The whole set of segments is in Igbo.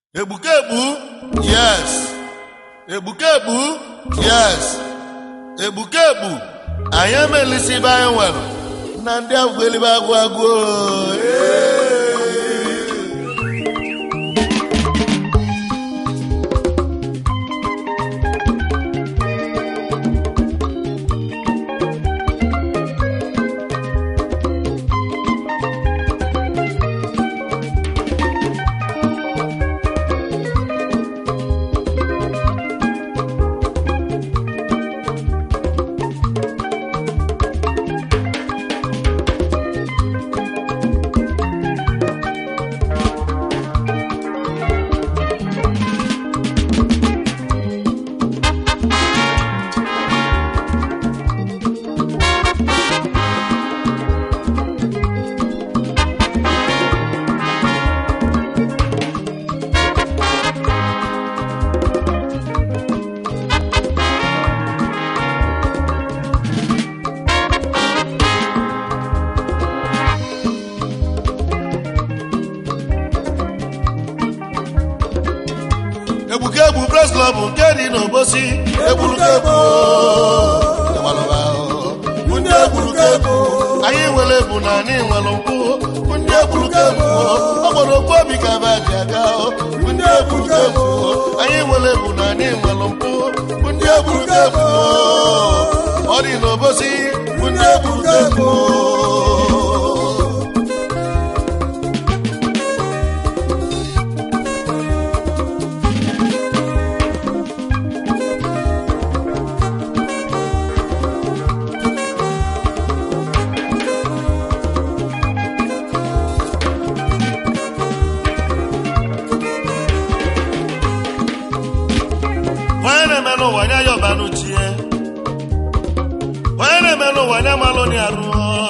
Ebukebu, yes. Ebukebu, yes. Ebukebu, I am a lisi by well. Nandia will go. Ebukebu press club keri no bosi Ebukebu Munde Ebukebu ayi wele bu na ni nwalonku Munde Ebukebu obodo ko bi ka ba jaga Munde Ebukebu ayi wele bu na ni nwalonku Munde Ebukebu ori no bosi Munde Ebukebu wanya yo banu tie wanya melo wanya malo ni aru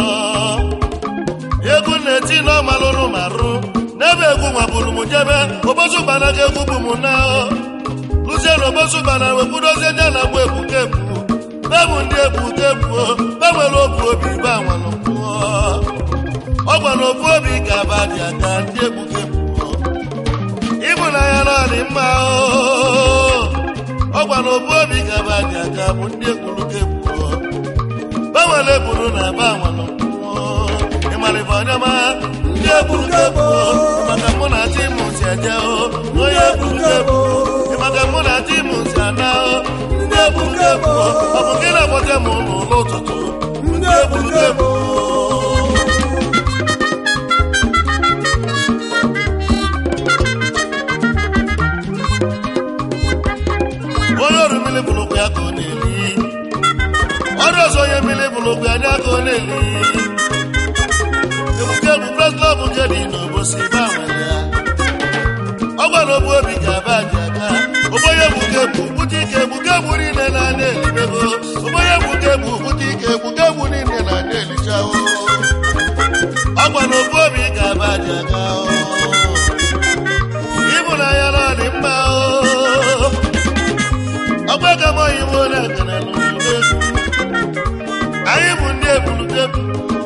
yegu neti no malo no maru nebe egu mabulu mujebe obosu bana ke egu bumuna luje no obosu bana we kudoze nyana bu Ebukebu bebu ndi Ebukebu bewe lo bu obi ba wanu ogba no bu obi ka ba dia ka ndi Ebukebu ibuna ya no ni ma Ogba no bobi gabadi aka bu ndi Ebukebu bawale buru na ba wano imale fanyama ndi Ebukebu maka muna timu siaje o Ebukebu maka muna timu siana ndi Ebukebu abukina bote munu lotutu ndi Ebukebu Bulugu ya koneli Oro so ye mile bulugu ya koneli Ebukebu press club jadi no bosi ba wala Ogba no bo bi ka ba jaga Oboye Ebukebu butike Ebukebu ni na neli bego Oboye Ebukebu butike Ebukebu ni na neli chao Ogba no bo bi ka ba jaga Ibuna ya la ni ma Ogbega mo iwo na kana lu ayi bu ndi Ebukebu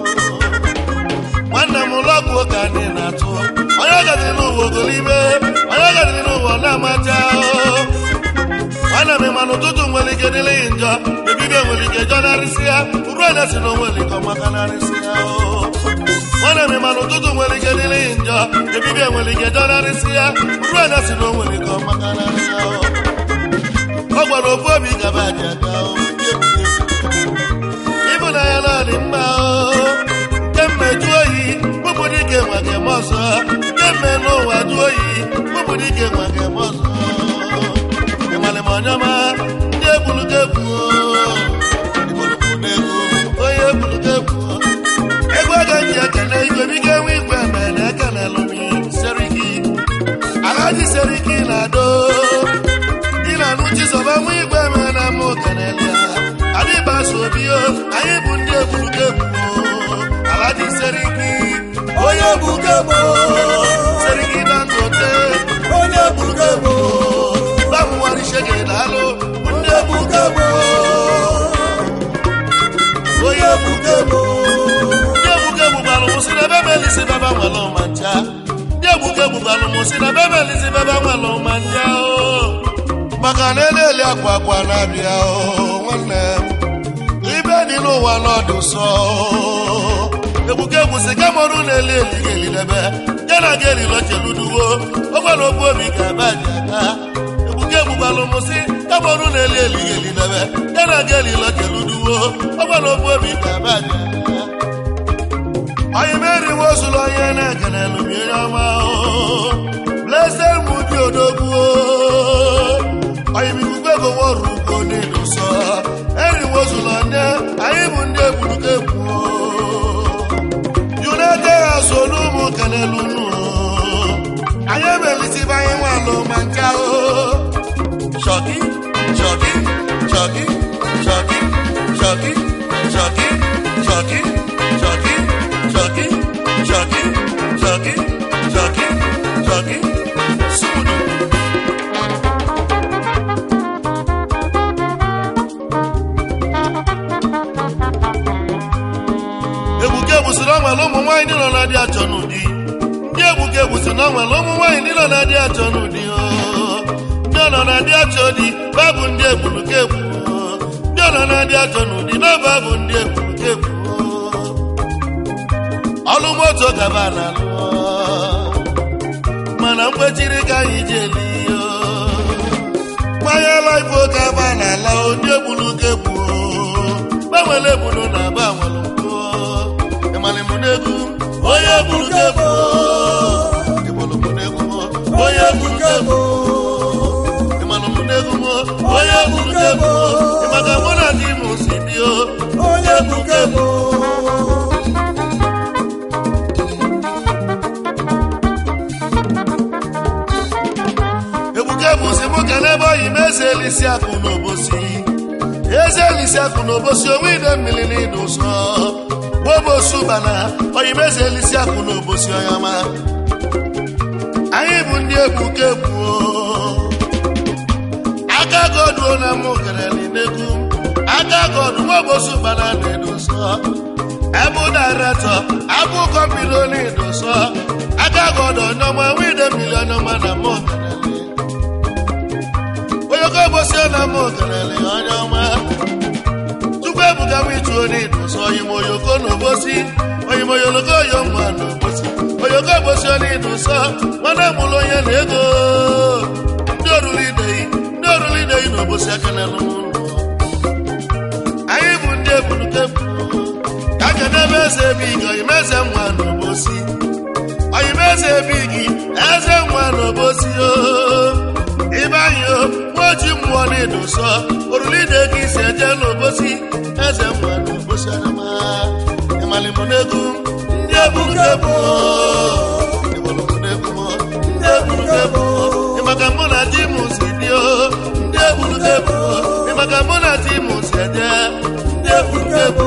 wana mu logu ka ni na to oya ga ni lu wo golibe oya ga ni lu wo na mata wana me manu tutu nwele ke ni le njo ebi be nwele ke jona risia uru na si no nwele ko makana risia wana me manu tutu nwele ke ni le njo ebi be nwele ke jona risia uru na si no nwele ko makana risia Ogba no bobi gabadi aka Ibuna ya la ni mma Kemme juoyi bubudi ke wage moso Kemme no wa juoyi bubudi ke wage moso Emale monyama ndi Ebukebu Oye Ebukebu Egwa ganji akene igwe bige wigwe mene kene lumi Seriki Alaji Seriki na do Nuchi soba mwigwe mena mokanelia Adiba sobio Ayibu ndi Ebukebu Alaji Seriki Oye Ebukebu Seriki Dangote Oye Ebukebu Bamu wari shege dalo Ndi Ebukebu Oye Ebukebu Ndi Ebukebu balo musine bebe lisi baba mwalo mancha Ndi Ebukebu bugalo musi na bebe lisi bebe nwalo manja o maka na eleli akwa akwa na bia o nwanne ibe di no wa no do so ebuke busi kamoru na eleli geli lebe yana geli lo cheluduwo ogwalo obu obi ka ba jaga ebuke bugalo musi kamoru na eleli geli lebe yana geli lo cheluduwo ogwalo obu obi ka ba jaga I made it was a lion and blessed would you do. I will never want to go near so. And it was a lion, I even never to get United as a no more canelo. I am a little by one low man cow. Shocking, shocking, shocking, shocking, shocking, shocking, shocking, shocking. Jockey, jockey, jockey, jockey, jockey, Sudu. Ebuke busina malomo wine no na dia chonudi. Ebuke busina malomo wine no na dia chonudi o. No na dia chodi, babu ndie buluke bu. No na dia chonudi, no babu ndie buluke bu. Alumoto gabana lo mana mbechiri ka ijeli yo maya life gabana la onye buluke bu bawele bulu na bawelu ko emale munegu oye buluke bu ebulu munegu oye buluke bu emale munegu oye buluke bu emaga mona di musidio oye buluke bu Ezelisi akunobosi Ezelisi akunobosi owide milili duso Bobosu bana Ezelisi akunobosi oyama Ayi bu ndi ebuke bu Aka godu na mugereli negum Aka godu bobosu bana neduso Ebu director Abu kompiloni duso Aka godu noma wide milili noma na mugereli Oyogo bosi na mo kanale onyoma Tukwe buga witu ni duso Oyimo yogo no bosi Oyimo yologo yomwa no bosi Oyogo bosi ni duso Wana mulo ye nego Ndoruli dei no bosi akana no mundo Ayi bunde bunuke bu Kaka nebe se biga Imeze mwa no bosi Oyimeze bigi Eze mwa no bosi yo Ibayo Moji mwani doso Orulide kisi eje lobosi Eze mwani lobosi anama Emali monegu Ndie bulukebo Emali monegu Ndie bulukebo Imagamona timu sidio Ndie bulukebo Imagamona timu siede Ndie bulukebo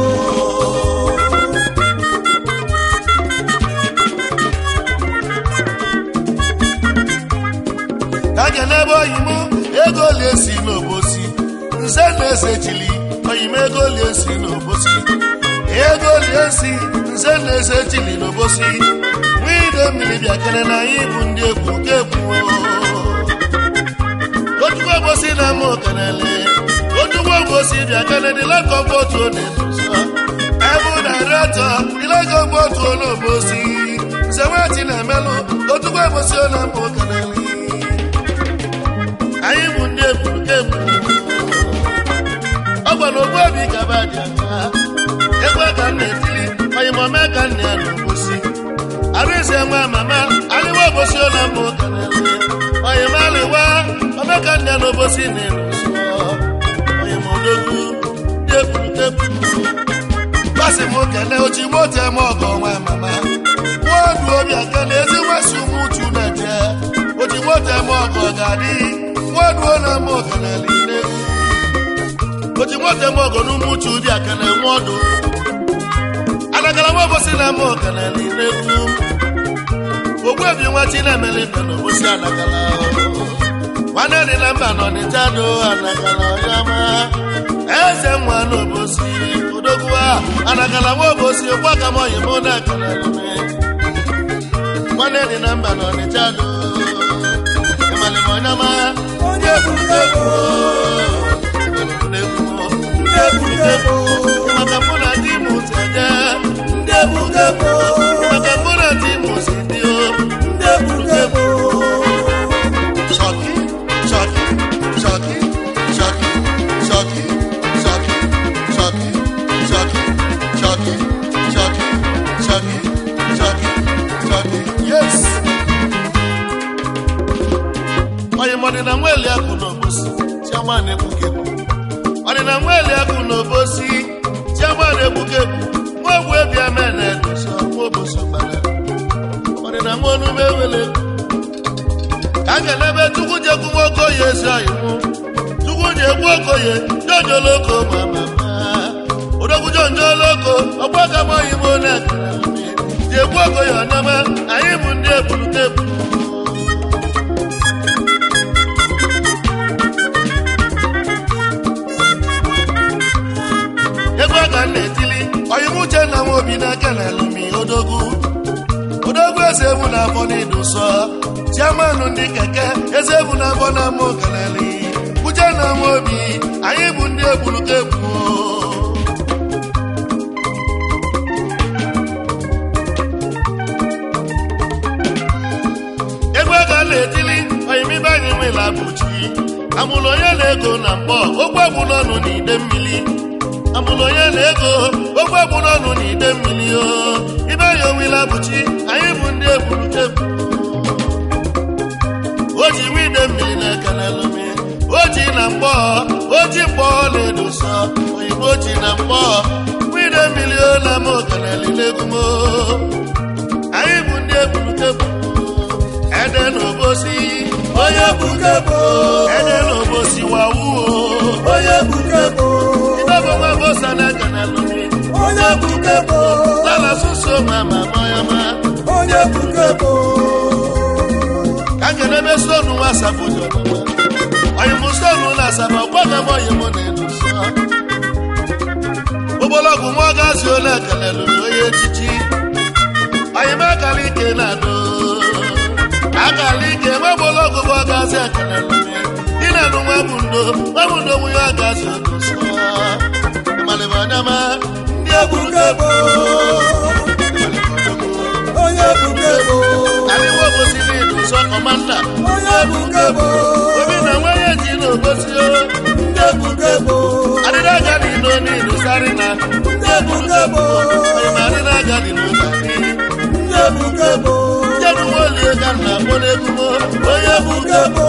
Kage nebo yimu Ego liesi n'obosi Nse na-ese chili Oyime ego liesi n'obosi Ego liesi Nse na-ese chili n'obosi Nwide mmiri bịakere na ibu ndị egwu kegwu Otukwu obosi na mụ kenele Otukwu obosi bịakere dị leko mbotu n'edosa Ebu director dị leko mbotu n'obosi Nse nweti na-emelụ Otukwu obosi na mụ kenele Ayi bunde bukebu Ogbono obi kabadi aka Egwe ka netili Oyimo meka nne anubosi Arise nwa mama Aliwa bosi ona mo kanele Oyimo aliwa Omeka nne anubosi nenuso Oyimo dogu De bukebu Basi mo kene ochi mote mogo nwa mama Wodu obi akane ezi wesu mutu nete Ochi mote mogo gadi Wadu na moga na line Oji mote mogo numuchu di akane modo Anakala wabosi na moga na line Ogwebi wati na melipe no bosi anakala Wane ni namba no ni tado anakala yama Eze mwano bosi Udogwa anakala wabosi Waka moye mona kana lume nwanne dị na mba nọ n'Ịchadụ ịmalịma onye ọma ndị eburutebu ndị eburutebu maka mụ na di m si eje ndị eburutebu maka mụ na di m si dị ndị eburutebu Shoki shoki shoki shoki shoki shoki shoki shoki shoki shoki shoki shoki shoki yes oyi modina nweli akụ n'obosi chiama na-egbukebu modina nweli akụ n'obosi chiama na-egbukebu nwa ogwu ebi ame na-edosa nwa obosi gbara modina nwa onume ewele ka a ga-elebe Chukwu jekwu nwoke oyi ezi oyi mụ Chukwu jekwu okoye jonjoloko mama odogwu jonjoloko ọgbaka m oyibo na-ekere jekwu okoye ọnama anyị bụ ndị eburutebu ebe ọ ka m na-etili oyimuche na nwa obi n'aka na elumi odogwu eze ebu na afọ n'idu sọ chiamanụ ndị keke eze ebu na afọ na ama okeleli uche na nwa obi anyị bụ ndị eburutebu ebe ọ ka na-etili oyimibe anyị nwela bụchi amụlụ onye na-ego na mkpọ ogwe bụ n'ọnụ n'ide mmiri amụlụ onye na-ego ogwe bụ n'ọnụ n'ide mmiri o ibe anyị onwela bụchi anyị bụ ndị eburutebu oji wide mmiri na-ekelelumi oji na mkpọ oji mkpọ na-edosa oyibo oji na mkpọ wide mmiri o na ama okeleli n'egumo anyị bụ ndị eburutebu ede n'obosi onye eburutebu ede n'obosi wawuo onye eburutebu idebe nwa bosa na-ekelelumi onye eburutebu lala suso mama moyama onye eburutebu ka ngelebe stonu nwa sabodo oyimu stonu na asaba ọgbaga m oyimu na-edosa ụbọlọgwụ nwa gazi ole ekelelumi onye echichi oyimu akara ike na-ado akara ike nwa ụbọlọgwụ nwa gazi ekelelumi dị na-anụ nwa bundo nwunye agazi odosa malibanyama ndị eburutebu onye eburutebu anyị nwa obosi n'idosa kọmanda onye eburutebu obi na nwanye ji n'obosi ndị eburutebu adịna agadi nọ n'idosari na ndị eburutebu onye ma adịna agadi n'ụbari ndị eburutebu jedu nwolie ka nna akpọ n'egumo onye eburutebu